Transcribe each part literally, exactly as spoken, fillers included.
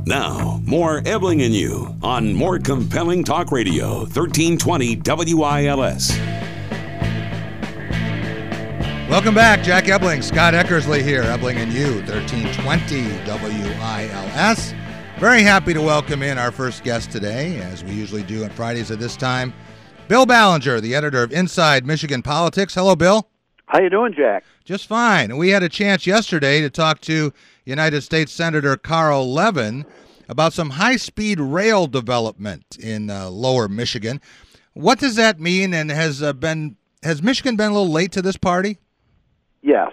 Now, more Ebling and You on more compelling talk radio, thirteen twenty W I L S. Welcome back. Jack Ebling, Scott Eckersley here. Ebling and You, thirteen twenty W I L S. Very happy to welcome in our first guest today, as we usually do on Fridays at this time. Bill Ballinger, the editor of Inside Michigan Politics. Hello, Bill. How you doing, Jack? Just fine. We had a chance yesterday to talk to United States Senator Carl Levin about some high-speed rail development in uh, lower Michigan. What does that mean, and has uh, been has Michigan been a little late to this party? Yes.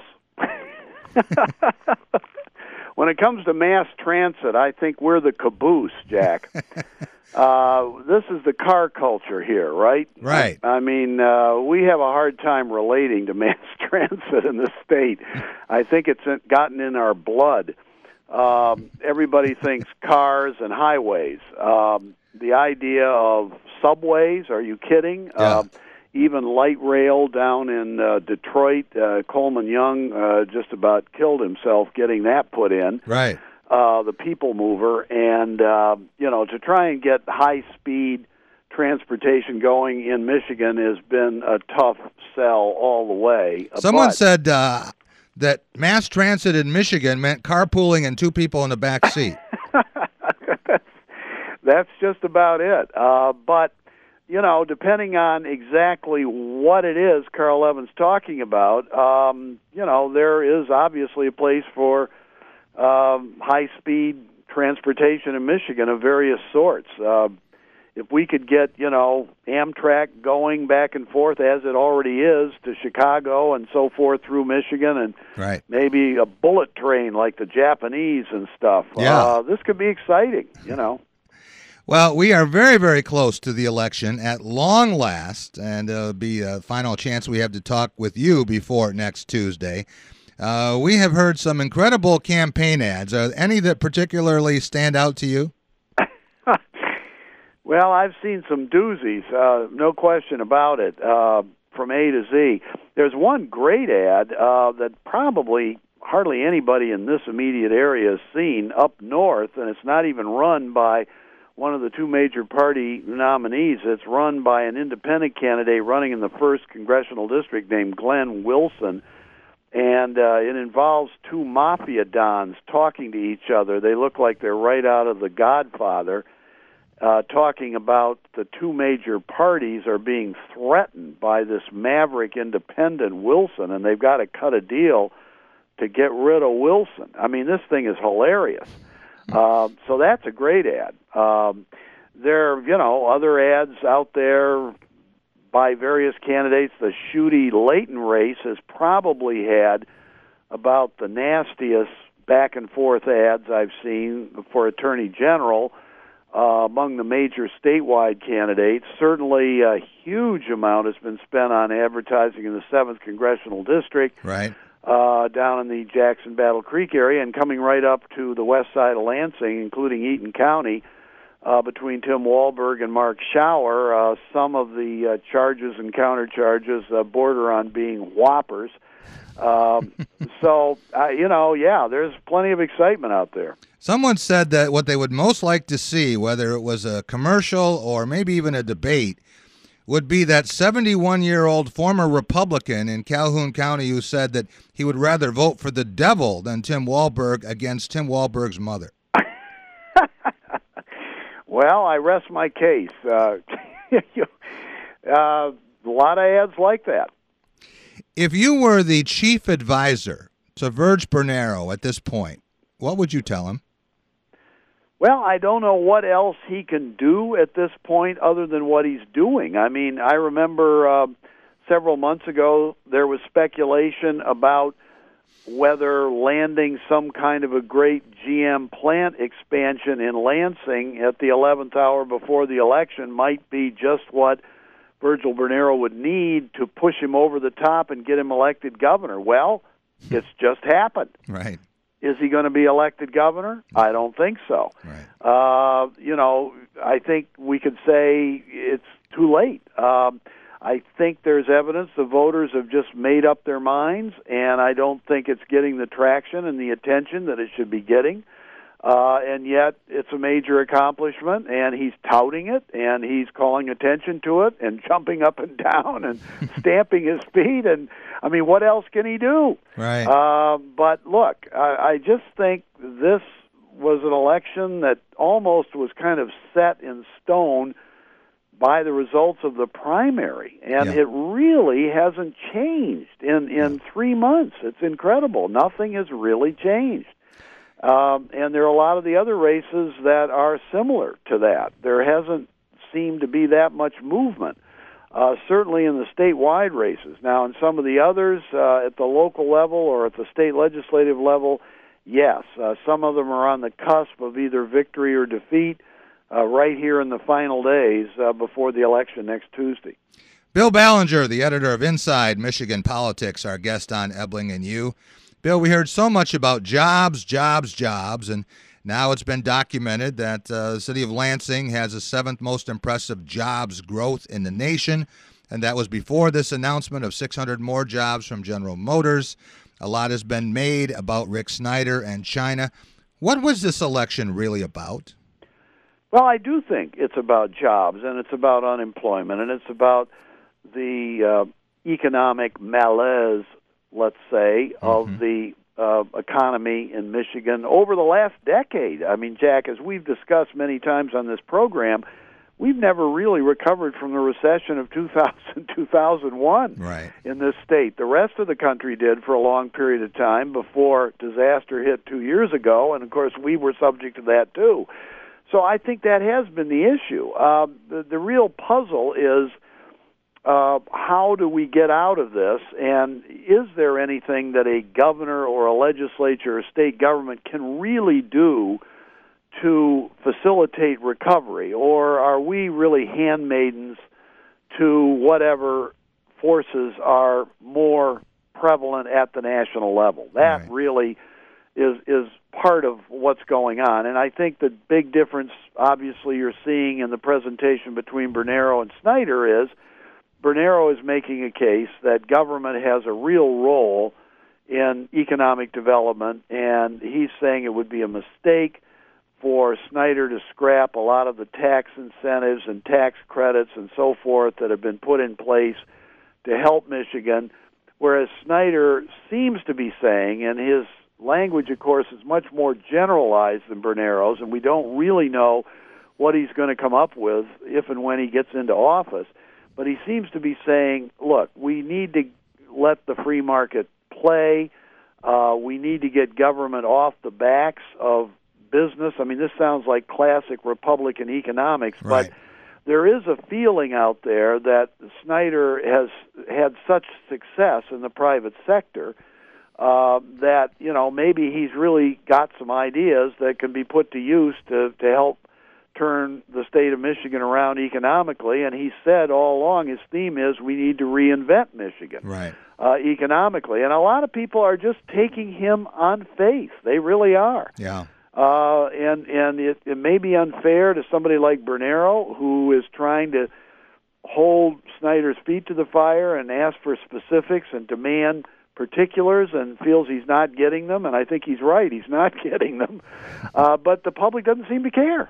When it comes to mass transit, I think we're the caboose, Jack. uh, this is the car culture here, right? Right. I, I mean, uh, we have a hard time relating to mass transit in this state. I think it's gotten in our blood. Um, everybody thinks cars and highways. Um, the idea of subways, are you kidding? Yeah. Uh, even light rail down in uh, Detroit, uh, Coleman Young uh, just about killed himself getting that put in. Right. Uh, the people mover, and uh, you know, to try and get high-speed transportation going in Michigan has been a tough sell all the way. Someone But, said uh, that mass transit in Michigan meant carpooling and two people in the back seat. That's just about it. Uh, but you know, depending on exactly what it is Carl Levin's talking about, um, you know, there is obviously a place for um, high-speed transportation in Michigan of various sorts. Uh, if we could get, you know, Amtrak going back and forth as it already is to Chicago and so forth through Michigan, and right. maybe a bullet train like the Japanese and stuff, yeah. uh, this could be exciting, you know. Well, we are very, very close to the election at long last, and it'll be a final chance we have to talk with you before next Tuesday. Uh, we have heard some incredible campaign ads. Are there any that particularly stand out to you? Well, I've seen some doozies, uh, no question about it, uh, from A to Z. There's one great ad uh, that probably hardly anybody in this immediate area has seen up north, and it's not even run by one of the two major party nominees. It's run by an independent candidate running in the first congressional district named Glenn Wilson, and uh, it involves two mafia dons talking to each other. They look like they're right out of The Godfather, uh, talking about the two major parties are being threatened by this maverick independent Wilson, and they've got to cut a deal to get rid of Wilson. I mean, this thing is hilarious. Uh, so that's a great ad. Um, there are, you know, other ads out there by various candidates. The Schuette-Layton race has probably had about the nastiest back-and-forth ads I've seen for Attorney General uh, among the major statewide candidates. Certainly a huge amount has been spent on advertising in the seventh Congressional District. Right. Uh, down in the Jackson-Battle Creek area, and coming right up to the west side of Lansing, including Eaton County, uh, between Tim Walberg and Mark Schauer. Uh, some of the uh, charges and countercharges uh, border on being whoppers. Um, so, uh, you know, yeah, there's plenty of excitement out there. Someone said that what they would most like to see, whether it was a commercial or maybe even a debate, would be that seventy-one-year-old former Republican in Calhoun County who said that he would rather vote for the devil than Tim Walberg against Tim Walberg's mother. Well, I rest my case. Uh, uh, a lot of ads like that. If you were the chief advisor to Virg Bernero at this point, what would you tell him? Well, I don't know what else he can do at this point other than what he's doing. I mean, I remember uh, several months ago there was speculation about whether landing some kind of a great G M plant expansion in Lansing at the eleventh hour before the election might be just what Virgil Bernero would need to push him over the top and get him elected governor. Well, it's just happened. Right. Is he going to be elected governor? I don't think so. Right. Uh, you know, I think we could say it's too late. Um, I think there's evidence the voters have just made up their minds, and I don't think it's getting the traction and the attention that it should be getting. Uh, and yet it's a major accomplishment, and he's touting it, and he's calling attention to it, and jumping up and down, and stamping his feet, and, I mean, what else can he do? Right. Uh, but, look, I, I just think this was an election that almost was kind of set in stone by the results of the primary, and Yeah. it really hasn't changed in, in three months. It's incredible. Nothing has really changed. Um, and there are a lot of the other races that are similar to that. There hasn't seemed to be that much movement, uh, certainly in the statewide races. Now, in some of the others, uh, at the local level or at the state legislative level, yes, uh, some of them are on the cusp of either victory or defeat uh, right here in the final days uh, before the election next Tuesday. Bill Ballinger, the editor of Inside Michigan Politics, our guest on Ebling and You. Bill, we heard so much about jobs, jobs, jobs, and now it's been documented that uh, the city of Lansing has the seventh most impressive jobs growth in the nation, and that was before this announcement of six hundred more jobs from General Motors. A lot has been made about Rick Snyder and China. What was this election really about? Well, I do think it's about jobs, and it's about unemployment, and it's about the uh, economic malaise, let's say, of mm-hmm. the uh, economy in Michigan over the last decade. I mean, Jack, as we've discussed many times on this program, we've never really recovered from the recession of two thousand, two thousand one right. in this state. The rest of the country did for a long period of time before disaster hit two years ago, and, of course, we were subject to that, too. So I think that has been the issue. Uh, the, the real puzzle is, Uh, how do we get out of this, and is there anything that a governor or a legislature or state government can really do to facilitate recovery, or are we really handmaidens to whatever forces are more prevalent at the national level? That right. really is is part of what's going on, and I think the big difference, obviously, you're seeing in the presentation between Bernero and Snyder is Bernero is making a case that government has a real role in economic development, and he's saying it would be a mistake for Snyder to scrap a lot of the tax incentives and tax credits and so forth that have been put in place to help Michigan, whereas Snyder seems to be saying, and his language, of course, is much more generalized than Bernero's, and we don't really know what he's going to come up with if and when he gets into office. But he seems to be saying, look, we need to let the free market play. Uh, we need to get government off the backs of business. I mean, this sounds like classic Republican economics, right. but there is a feeling out there that Snyder has had such success in the private sector uh, that, you know, maybe he's really got some ideas that can be put to use to, to help turn the state of Michigan around economically, and he said all along his theme is we need to reinvent Michigan right. uh, economically. And a lot of people are just taking him on faith. They really are. Yeah. Uh, and and it, it may be unfair to somebody like Bernero, who is trying to hold Snyder's feet to the fire and ask for specifics and demand particulars and feels he's not getting them, and I think he's right. He's not getting them. Uh, but the public doesn't seem to care.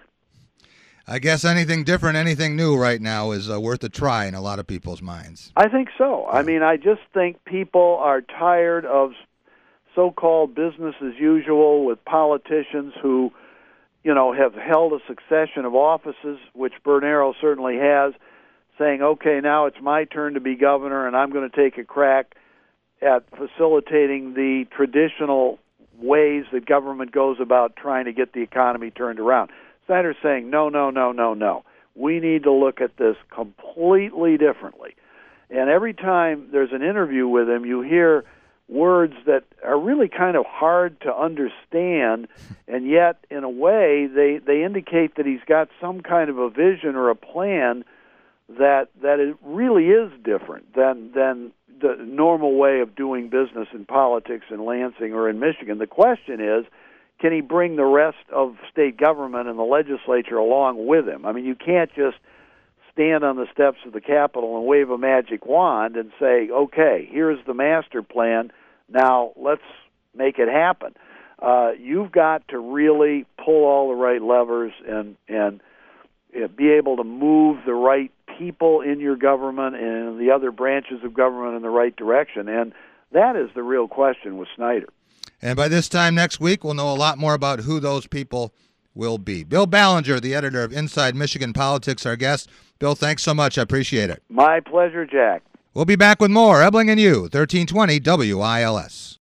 I guess anything different, anything new right now is uh, worth a try in a lot of people's minds. I think so. I mean, I just think people are tired of so-called business as usual with politicians who, you know, have held a succession of offices, which Bernero certainly has, saying, okay, now it's my turn to be governor, and I'm going to take a crack at facilitating the traditional ways that government goes about trying to get the economy turned around. Snyder's saying, no, no, no, no, no. We need to look at this completely differently. And every time there's an interview with him, you hear words that are really kind of hard to understand, and yet, in a way, they, they indicate that he's got some kind of a vision or a plan that that it really is different than than the normal way of doing business in politics in Lansing or in Michigan. The question is, can he bring the rest of state government and the legislature along with him? I mean, you can't just stand on the steps of the Capitol and wave a magic wand and say, okay, here's the master plan, now let's make it happen. uh, you've got to really pull all the right levers and and uh, be able to move the right people in your government and the other branches of government in the right direction. And that is the real question with Snyder. And by this time next week, we'll know a lot more about who those people will be. Bill Ballinger, the editor of Inside Michigan Politics, our guest. Bill, thanks so much. I appreciate it. My pleasure, Jack. We'll be back with more Ebling and You, thirteen twenty W I L S.